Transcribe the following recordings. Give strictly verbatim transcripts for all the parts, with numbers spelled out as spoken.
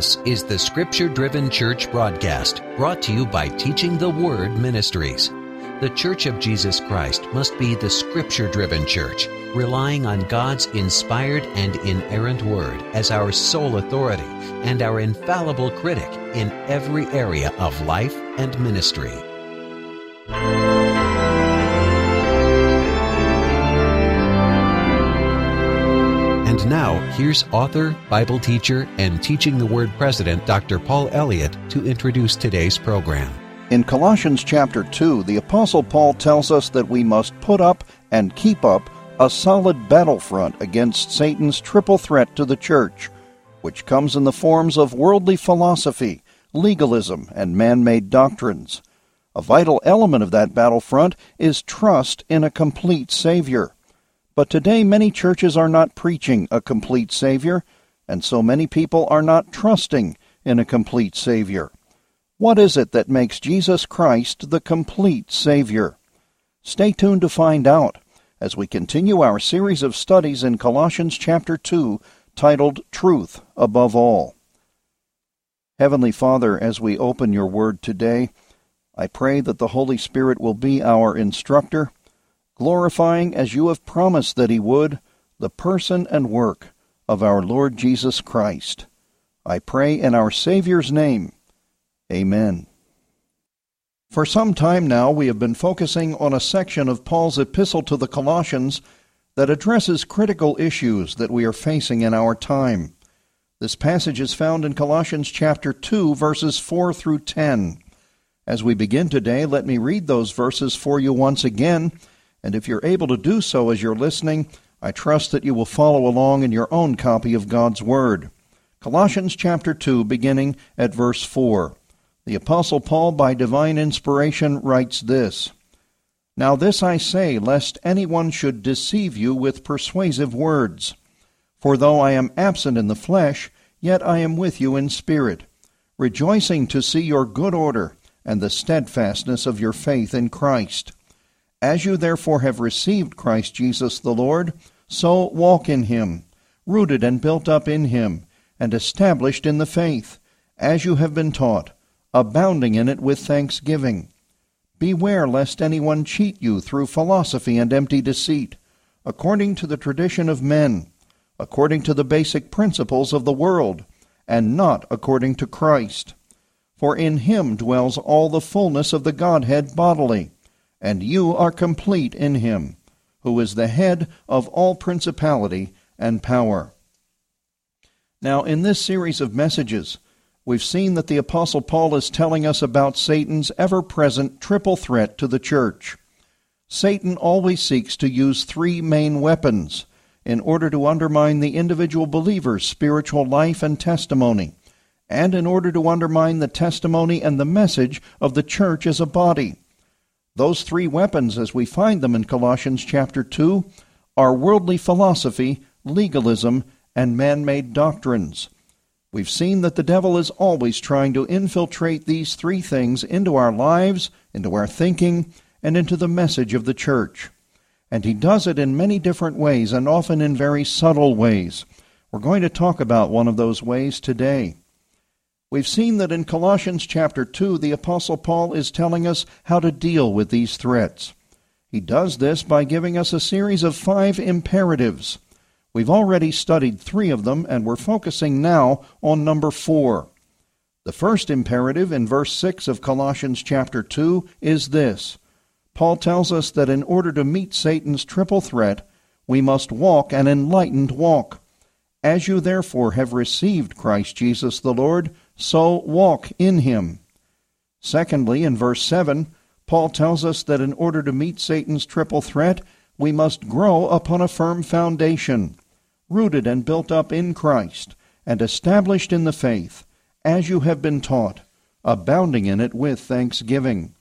This is the Scripture-Driven Church broadcast, brought to you by Teaching the Word Ministries. The Church of Jesus Christ must be the Scripture-Driven Church, relying on God's inspired and inerrant Word as our sole authority and our infallible critic in every area of life and ministry. And now, here's author, Bible teacher, and Teaching the Word president, Doctor Paul Elliott, to introduce today's program. In Colossians chapter two, the Apostle Paul tells us that we must put up and keep up a solid battlefront against Satan's triple threat to the church, which comes in the forms of worldly philosophy, legalism, and man-made doctrines. A vital element of that battlefront is trust in a complete Savior. But today many churches are not preaching a complete Savior, and so many people are not trusting in a complete Savior. What is it that makes Jesus Christ the complete Savior? Stay tuned to find out as we continue our series of studies in Colossians chapter two, titled Truth Above All. Heavenly Father, as we open your word today, I pray that the Holy Spirit will be our instructor, glorifying, as you have promised that he would, the person and work of our Lord Jesus Christ. I pray in our Savior's name. Amen. For some time now, we have been focusing on a section of Paul's epistle to the Colossians that addresses critical issues that we are facing in our time. This passage is found in Colossians chapter two, verses four through ten. As we begin today, let me read those verses for you once again, and if you're able to do so as you're listening, I trust that you will follow along in your own copy of God's Word. Colossians chapter two, beginning at verse four. The Apostle Paul, by divine inspiration, writes this: "Now this I say, lest anyone should deceive you with persuasive words. For though I am absent in the flesh, yet I am with you in spirit, rejoicing to see your good order and the steadfastness of your faith in Christ. As you therefore have received Christ Jesus the Lord, so walk in him, rooted and built up in him, and established in the faith, as you have been taught, abounding in it with thanksgiving. Beware lest anyone cheat you through philosophy and empty deceit, according to the tradition of men, according to the basic principles of the world, and not according to Christ. For in him dwells all the fullness of the Godhead bodily, and you are complete in him, who is the head of all principality and power." Now, in this series of messages, we've seen that the Apostle Paul is telling us about Satan's ever-present triple threat to the church. Satan always seeks to use three main weapons in order to undermine the individual believer's spiritual life and testimony, and in order to undermine the testimony and the message of the church as a body. Those three weapons, as we find them in Colossians chapter two, are worldly philosophy, legalism, and man-made doctrines. We've seen that the devil is always trying to infiltrate these three things into our lives, into our thinking, and into the message of the church. And he does it in many different ways, and often in very subtle ways. We're going to talk about one of those ways today. We've seen that in Colossians chapter two, the Apostle Paul is telling us how to deal with these threats. He does this by giving us a series of five imperatives. We've already studied three of them, and we're focusing now on number four. The first imperative in verse six of Colossians chapter two is this. Paul tells us that in order to meet Satan's triple threat, we must walk an enlightened walk. As you therefore have received Christ Jesus the Lord, so walk in him. Secondly, in verse seven, Paul tells us that in order to meet Satan's triple threat, we must grow upon a firm foundation, rooted and built up in Christ, and established in the faith, as you have been taught, abounding in it with thanksgiving.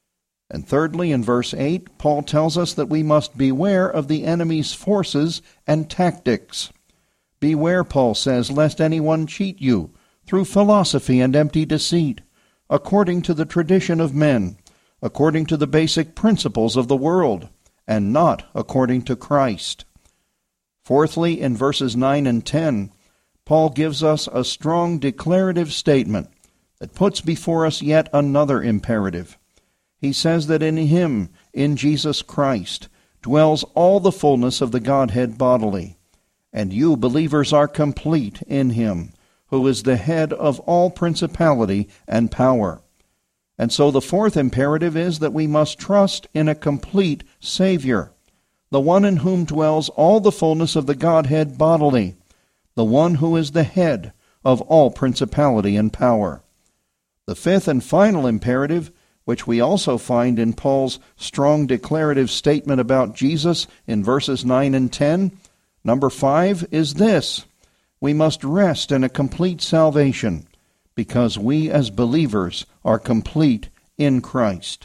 And thirdly, in verse eight, Paul tells us that we must beware of the enemy's forces and tactics. Beware, Paul says, lest anyone cheat you through philosophy and empty deceit, according to the tradition of men, according to the basic principles of the world, and not according to Christ. Fourthly, in verses nine and ten, Paul gives us a strong declarative statement that puts before us yet another imperative. He says that in him, in Jesus Christ, dwells all the fullness of the Godhead bodily, and you believers are complete in him, who is the head of all principality and power. And so the fourth imperative is that we must trust in a complete Savior, the one in whom dwells all the fullness of the Godhead bodily, the one who is the head of all principality and power. The fifth and final imperative, which we also find in Paul's strong declarative statement about Jesus in verses nine and ten, number five, is this: we must rest in a complete salvation, because we as believers are complete in Christ.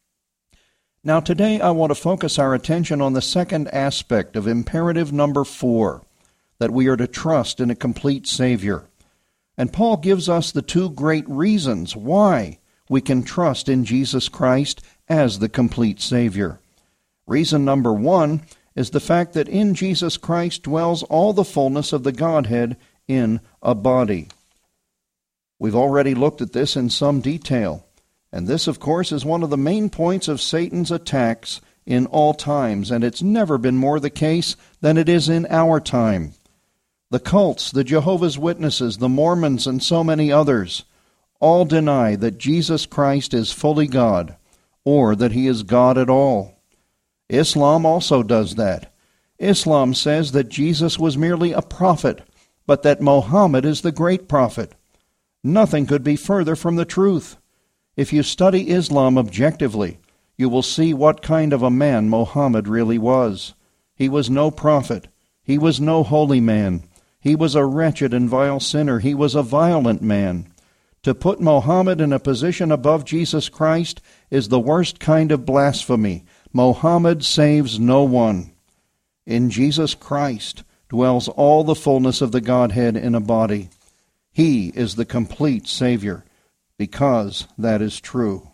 Now today I want to focus our attention on the second aspect of imperative number four, that we are to trust in a complete Savior. And Paul gives us the two great reasons why we can trust in Jesus Christ as the complete Savior. Reason number one is the fact that in Jesus Christ dwells all the fullness of the Godhead in a body. We've already looked at this in some detail, and this, of course, is one of the main points of Satan's attacks in all times, and it's never been more the case than it is in our time. The cults, the Jehovah's Witnesses, the Mormons, and so many others all deny that Jesus Christ is fully God, or that he is God at all. Islam also does that. Islam says that Jesus was merely a prophet, but that Mohammed is the great prophet. Nothing could be further from the truth. If you study Islam objectively, you will see what kind of a man Mohammed really was. He was no prophet. He was no holy man. He was a wretched and vile sinner. He was a violent man. To put Mohammed in a position above Jesus Christ is the worst kind of blasphemy. Mohammed saves no one. In Jesus Christ dwells all the fullness of the Godhead in a body. He is the complete Savior, because that is true.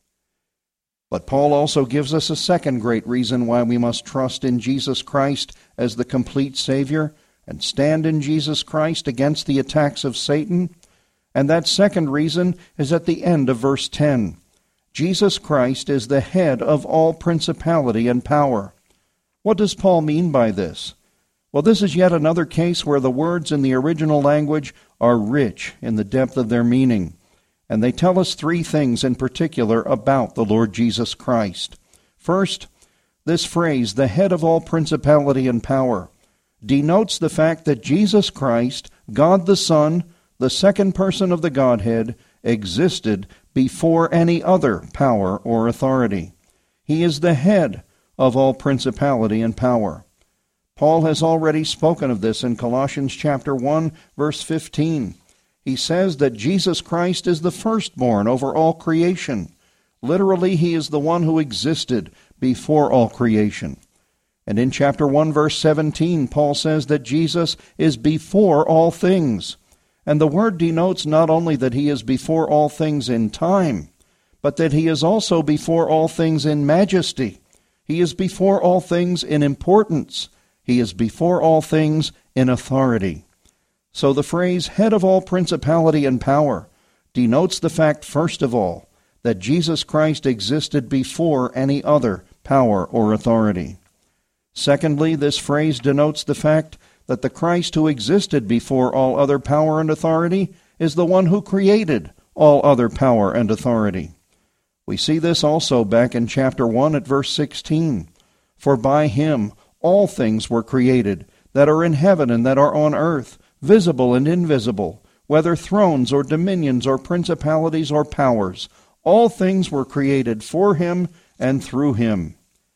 But Paul also gives us a second great reason why we must trust in Jesus Christ as the complete Savior and stand in Jesus Christ against the attacks of Satan. And that second reason is at the end of verse ten. Jesus Christ is the head of all principality and power. What does Paul mean by this? Well, this is yet another case where the words in the original language are rich in the depth of their meaning, and they tell us three things in particular about the Lord Jesus Christ. First, this phrase, the head of all principality and power, denotes the fact that Jesus Christ, God the Son, the second person of the Godhead, existed before any other power or authority. He is the head of all principality and power. Paul has already spoken of this in Colossians chapter one, verse fifteen. He says that Jesus Christ is the firstborn over all creation. Literally, he is the one who existed before all creation. And in chapter one, verse seventeen, Paul says that Jesus is before all things. And the word denotes not only that he is before all things in time, but that he is also before all things in majesty. He is before all things in importance. He is before all things in authority. So the phrase, head of all principality and power, denotes the fact, first of all, that Jesus Christ existed before any other power or authority. Secondly, this phrase denotes the fact that the Christ who existed before all other power and authority is the one who created all other power and authority. We see this also back in chapter one at verse sixteen. For by him all things were created, that are in heaven and that are on earth, visible and invisible, whether thrones or dominions or principalities or powers. All things were created for him and through him.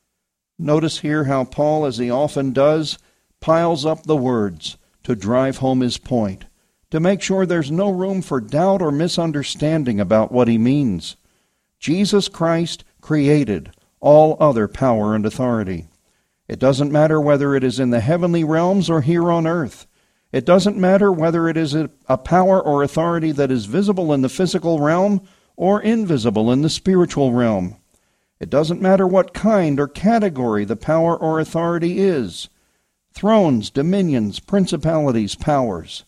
Notice here how Paul, as he often does, piles up the words to drive home his point, to make sure there's no room for doubt or misunderstanding about what he means. Jesus Christ created all other power and authority. It doesn't matter whether it is in the heavenly realms or here on earth. It doesn't matter whether it is a power or authority that is visible in the physical realm or invisible in the spiritual realm. It doesn't matter what kind or category the power or authority is. Thrones, dominions, principalities, powers.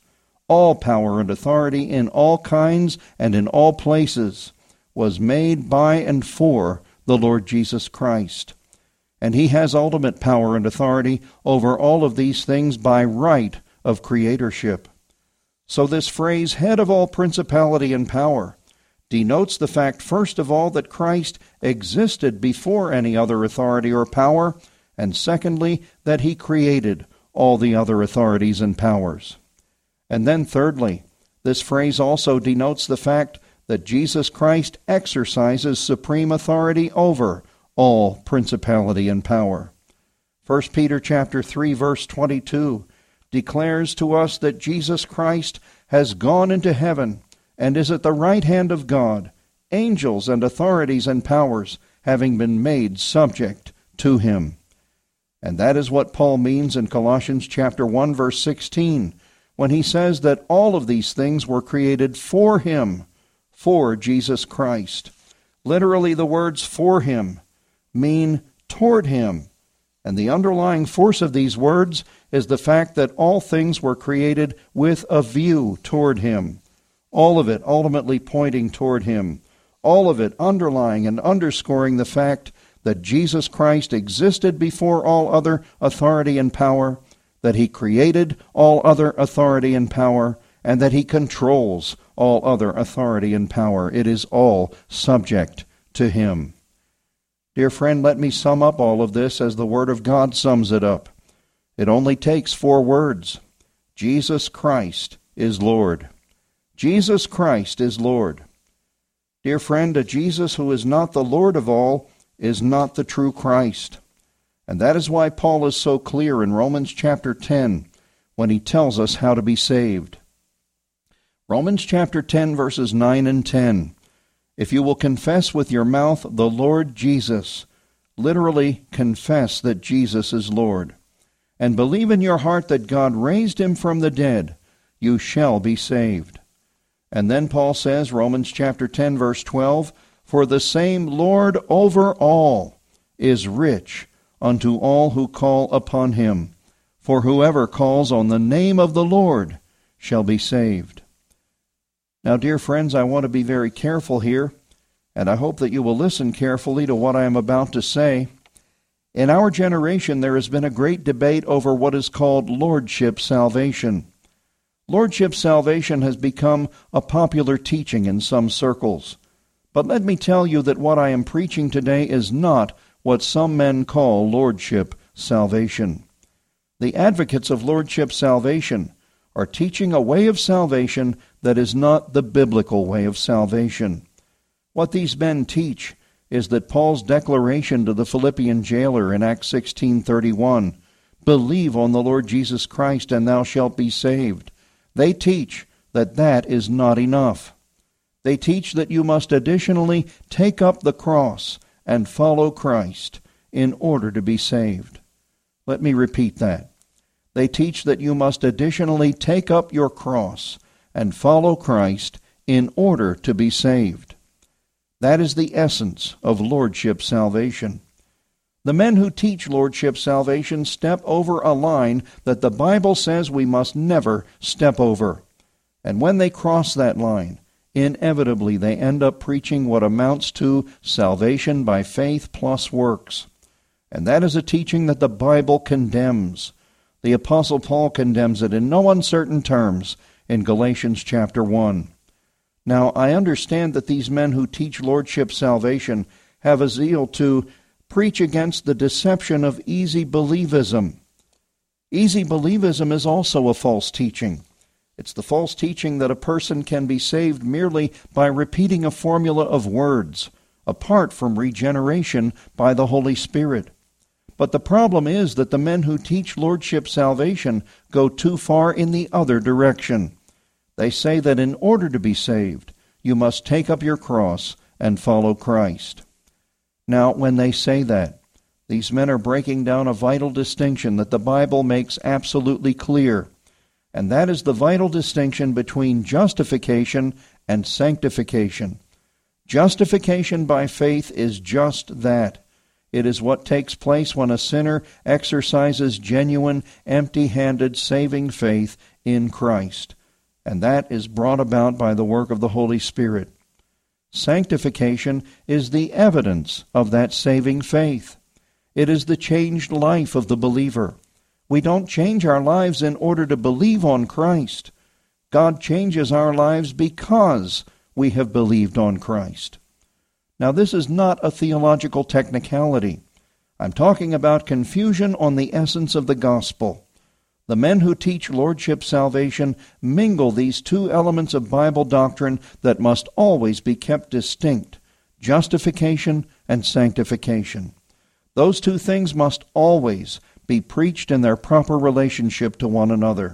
all power and authority in all kinds and in all places, was made by and for the Lord Jesus Christ. And he has ultimate power and authority over all of these things by right of creatorship. So this phrase, head of all principality and power, denotes the fact, first of all, that Christ existed before any other authority or power, and secondly, that he created all the other authorities and powers. And then thirdly, this phrase also denotes the fact that Jesus Christ exercises supreme authority over all principality and power. First Peter chapter three, verse twenty-two declares to us that Jesus Christ has gone into heaven and is at the right hand of God, angels and authorities and powers having been made subject to him. And that is what Paul means in Colossians chapter one, verse sixteen, when he says that all of these things were created for him, for Jesus Christ. Literally, the words for him mean toward him. And the underlying force of these words is the fact that all things were created with a view toward him. All of it ultimately pointing toward him. All of it underlying and underscoring the fact that Jesus Christ existed before all other authority and power, that he created all other authority and power, and that he controls all other authority and power. It is all subject to him. Dear friend, let me sum up all of this as the Word of God sums it up. It only takes four words. Jesus Christ is Lord. Jesus Christ is Lord. Dear friend, a Jesus who is not the Lord of all is not the true Christ. And that is why Paul is so clear in Romans chapter ten when he tells us how to be saved. Romans chapter ten, verses nine and ten. If you will confess with your mouth the Lord Jesus, literally confess that Jesus is Lord, and believe in your heart that God raised him from the dead, you shall be saved. And then Paul says, Romans chapter ten, verse twelve, for the same Lord over all is rich unto all who call upon him. For whoever calls on the name of the Lord shall be saved. Now, dear friends, I want to be very careful here, and I hope that you will listen carefully to what I am about to say. In our generation, there has been a great debate over what is called lordship salvation. Lordship salvation has become a popular teaching in some circles. But let me tell you that what I am preaching today is not what some men call lordship salvation. The advocates of lordship salvation are teaching a way of salvation that is not the biblical way of salvation. What these men teach is that Paul's declaration to the Philippian jailer in Acts sixteen thirty-one, believe on the Lord Jesus Christ and thou shalt be saved. They teach that that is not enough. They teach that you must additionally take up the cross and follow Christ in order to be saved. Let me repeat that. They teach that you must additionally take up your cross and follow Christ in order to be saved. That is the essence of lordship salvation. The men who teach lordship salvation step over a line that the Bible says we must never step over. And when they cross that line, inevitably they end up preaching what amounts to salvation by faith plus works. And that is a teaching that the Bible condemns. The Apostle Paul condemns it in no uncertain terms in Galatians chapter one. Now, I understand that these men who teach lordship salvation have a zeal to preach against the deception of easy believism. Easy believism is also a false teaching. It's the false teaching that a person can be saved merely by repeating a formula of words, apart from regeneration by the Holy Spirit. But the problem is that the men who teach lordship salvation go too far in the other direction. They say that in order to be saved, you must take up your cross and follow Christ. Now, when they say that, these men are breaking down a vital distinction that the Bible makes absolutely clear, and that is the vital distinction between justification and sanctification. Justification by faith is just that. It is what takes place when a sinner exercises genuine, empty-handed, saving faith in Christ. and that is brought about by the work of the Holy Spirit. Sanctification is the evidence of that saving faith. It is the changed life of the believer. We don't change our lives in order to believe on Christ. God changes our lives because we have believed on Christ. Now, this is not a theological technicality. I'm talking about confusion on the essence of the gospel. The men who teach Lordship salvation mingle these two elements of Bible doctrine that must always be kept distinct: justification and sanctification. Those two things must always be preached in their proper relationship to one another.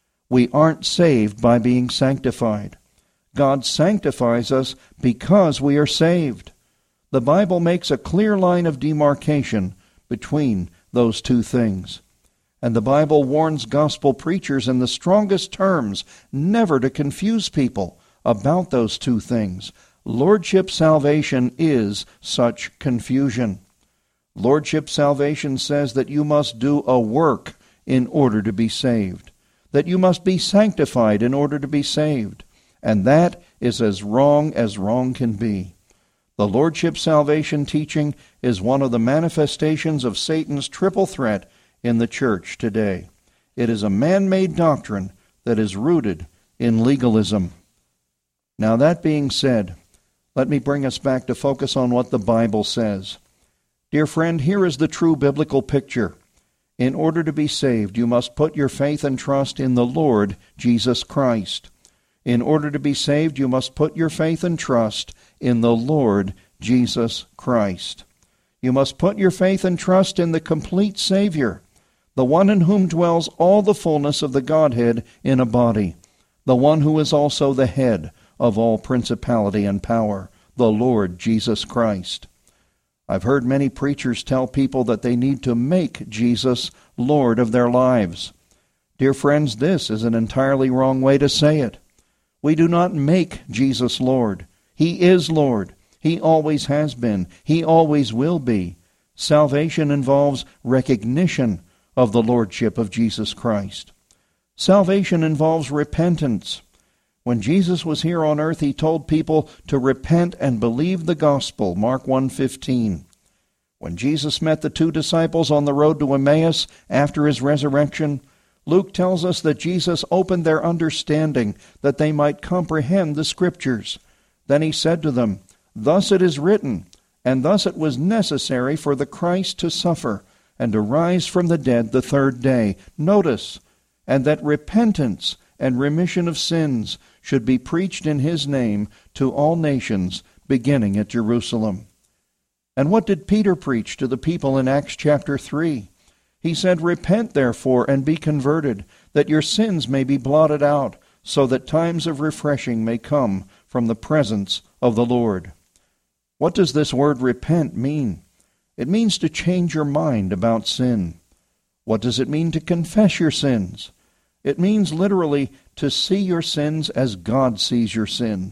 We aren't saved by being sanctified. God sanctifies us because we are saved. The Bible makes a clear line of demarcation between those two things. And the Bible warns gospel preachers in the strongest terms never to confuse people about those two things. Lordship salvation is such confusion. Lordship salvation says that you must do a work in order to be saved, that you must be sanctified in order to be saved, and that is as wrong as wrong can be. The Lordship salvation teaching is one of the manifestations of Satan's triple threat in the church today. It is a man-made doctrine that is rooted in legalism. Now, that being said, let me bring us back to focus on what the Bible says. Dear friend, here is the true biblical picture. In order to be saved, you must put your faith and trust in the Lord Jesus Christ. In order to be saved, you must put your faith and trust in the Lord Jesus Christ. You must put your faith and trust in the complete Savior, the one in whom dwells all the fullness of the Godhead in a body, the one who is also the head of all principality and power, the Lord Jesus Christ. I've heard many preachers tell people that they need to make Jesus Lord of their lives. Dear friends, this is an entirely wrong way to say it. We do not make Jesus Lord. He is Lord. He always has been. He always will be. Salvation involves recognition of the Lordship of Jesus Christ. Salvation involves repentance. When Jesus was here on earth, he told people to repent and believe the gospel, Mark one fifteen. When Jesus met the two disciples on the road to Emmaus after his resurrection, Luke tells us that Jesus opened their understanding that they might comprehend the Scriptures. Then he said to them, "Thus it is written, and thus it was necessary for the Christ to suffer and to rise from the dead the third day." Notice, and that repentance and remission of sins should be preached in his name to all nations, beginning at Jerusalem. And what did Peter preach to the people in Acts chapter three? He said, "Repent therefore and be converted, that your sins may be blotted out, so that times of refreshing may come from the presence of the Lord." What does this word repent mean? It means to change your mind about sin. What does it mean to confess your sins? It means literally to see your sins as God sees your sin.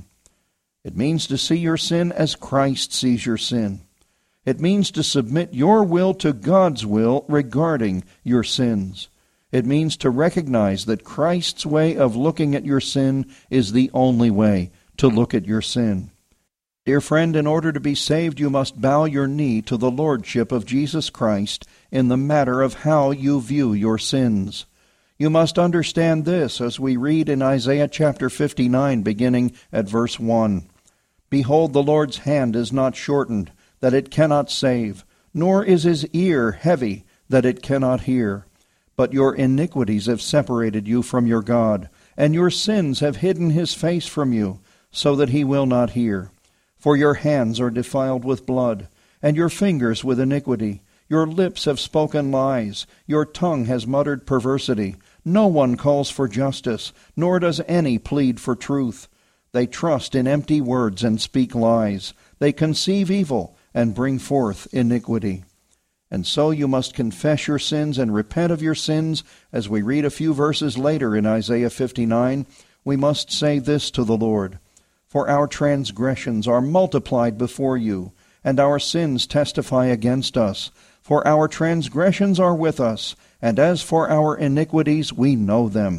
It means to see your sin as Christ sees your sin. It means to submit your will to God's will regarding your sins. It means to recognize that Christ's way of looking at your sin is the only way to look at your sin. Dear friend, in order to be saved, you must bow your knee to the Lordship of Jesus Christ in the matter of how you view your sins. You must understand this as we read in Isaiah chapter fifty-nine, beginning at verse one. "Behold, the Lord's hand is not shortened, that it cannot save, nor is his ear heavy, that it cannot hear. But your iniquities have separated you from your God, and your sins have hidden his face from you, so that he will not hear. For your hands are defiled with blood, and your fingers with iniquity. Your lips have spoken lies, your tongue has muttered perversity. No one calls for justice, nor does any plead for truth. They trust in empty words and speak lies. They conceive evil and bring forth iniquity." And so you must confess your sins and repent of your sins. As we read a few verses later in Isaiah fifty-nine, we must say this to the Lord: "For our transgressions are multiplied before you, and our sins testify against us. For our transgressions are with us, and as for our iniquities we know them.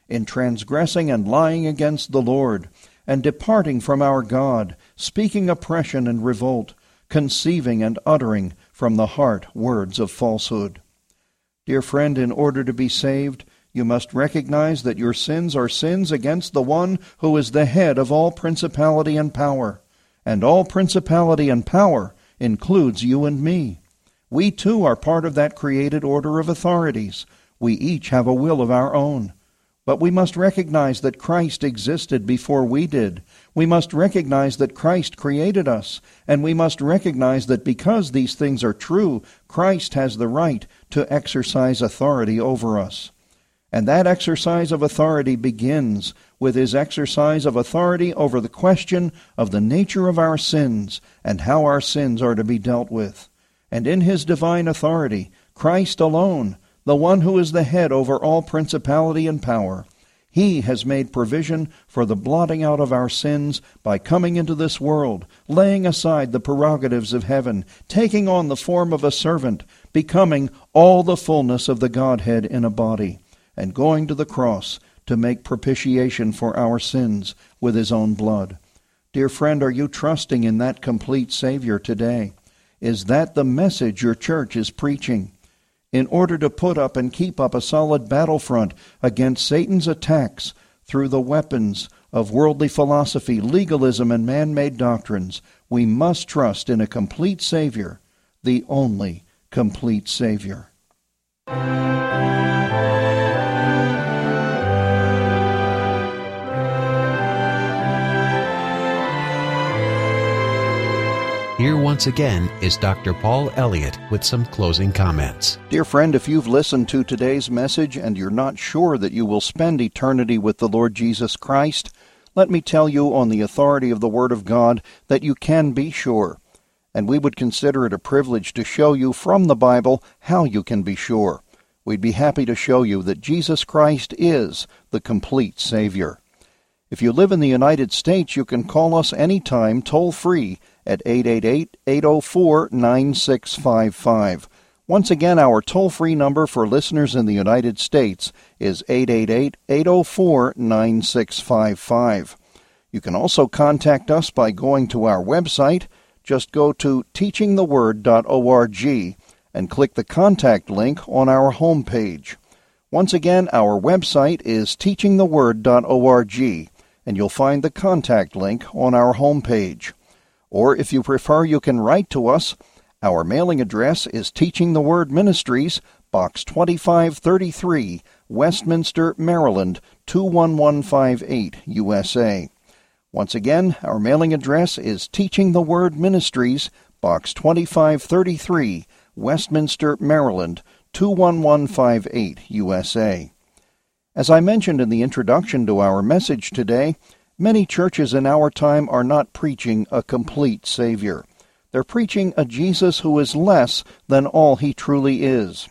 in transgressing and lying against the Lord, and departing from our God, speaking oppression and revolt, conceiving and uttering from the heart words of falsehood. Dear friend, in order to be saved, you must recognize that your sins are sins against the one who is the head of all principality and power. And all principality and power includes you and me. We too are part of that created order of authorities. We each have a will of our own. But we must recognize that Christ existed before we did. We must recognize that Christ created us. And we must recognize that because these things are true, Christ has the right to exercise authority over us. And that exercise of authority begins with his exercise of authority over the question of the nature of our sins and how our sins are to be dealt with. And in his divine authority, Christ alone, the one who is the head over all principality and power, he has made provision for the blotting out of our sins by coming into this world, laying aside the prerogatives of heaven, taking on the form of a servant, becoming all the fullness of the Godhead in a body, and going to the cross to make propitiation for our sins with his own blood. Dear friend, are you trusting in that complete Savior today? Is that the message your church is preaching? In order to put up and keep up a solid battlefront against Satan's attacks through the weapons of worldly philosophy, legalism, and man-made doctrines, we must trust in a complete Savior, the only complete Savior. Here once again is Doctor Paul Elliott with some closing comments. Dear friend, if you've listened to today's message and you're not sure that you will spend eternity with the Lord Jesus Christ, let me tell you on the authority of the Word of God that you can be sure. And we would consider it a privilege to show you from the Bible how you can be sure. We'd be happy to show you that Jesus Christ is the complete Savior. If you live in the United States, you can call us anytime toll-free at eight eight eight, eight oh four, nine six five five. Once again, our toll-free number for listeners in the United States is eight eight eight, eight oh four, nine six five five. You can also contact us by going to our website. Just go to teaching the word dot org and click the contact link on our homepage. Once again, our website is teaching the word dot org, and you'll find the contact link on our homepage. Or if you prefer, you can write to us. Our mailing address is Teaching the Word Ministries, Box twenty-five thirty-three, Westminster, Maryland, two one one five eight, U S A. Once again, our mailing address is Teaching the Word Ministries, Box twenty-five thirty-three, Westminster, Maryland, two one one five eight, U S A. As I mentioned in the introduction to our message today, many churches in our time are not preaching a complete Savior. They're preaching a Jesus who is less than all he truly is.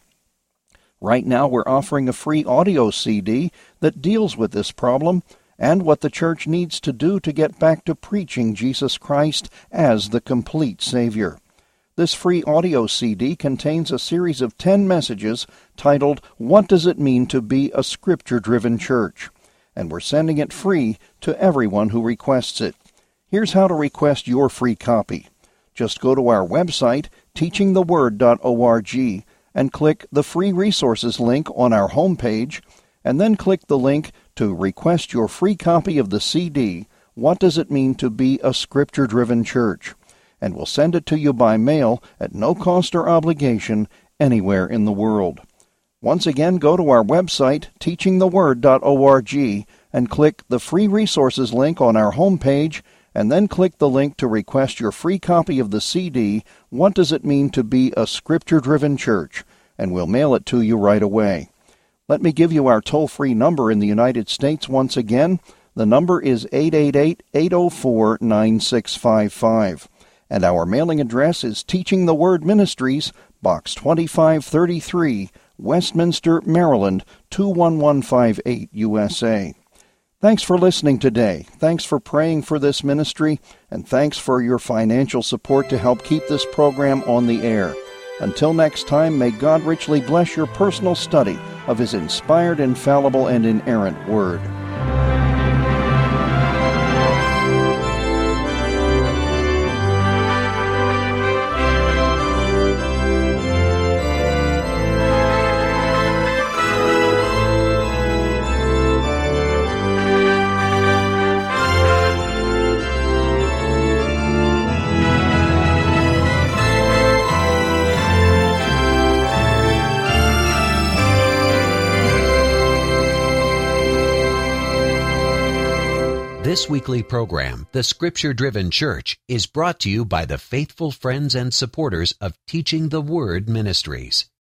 Right now we're offering a free audio C D that deals with this problem and what the church needs to do to get back to preaching Jesus Christ as the complete Savior. This free audio C D contains a series of ten messages titled, What Does It Mean to Be a Scripture-Driven Church? And we're sending it free to everyone who requests it. Here's how to request your free copy. Just go to our website, teaching the word dot org, and click the free resources link on our homepage, and then click the link to request your free copy of the C D, What Does It Mean to Be a Scripture-Driven Church? And we'll send it to you by mail at no cost or obligation anywhere in the world. Once again, go to our website, teaching the word dot org, and click the free resources link on our homepage, and then click the link to request your free copy of the C D, What Does It Mean to Be a Scripture-Driven Church? And we'll mail it to you right away. Let me give you our toll-free number in the United States once again. The number is eight eight eight, eight oh four, nine six five five. And our mailing address is Teaching the Word Ministries, Box twenty-five thirty-three, Westminster, Maryland, two one one five eight, U S A. Thanks for listening today. Thanks for praying for this ministry, and thanks for your financial support to help keep this program on the air. Until next time, may God richly bless your personal study of His inspired, infallible, and inerrant Word. This weekly program, The Scripture-Driven Church, is brought to you by the faithful friends and supporters of Teaching the Word Ministries.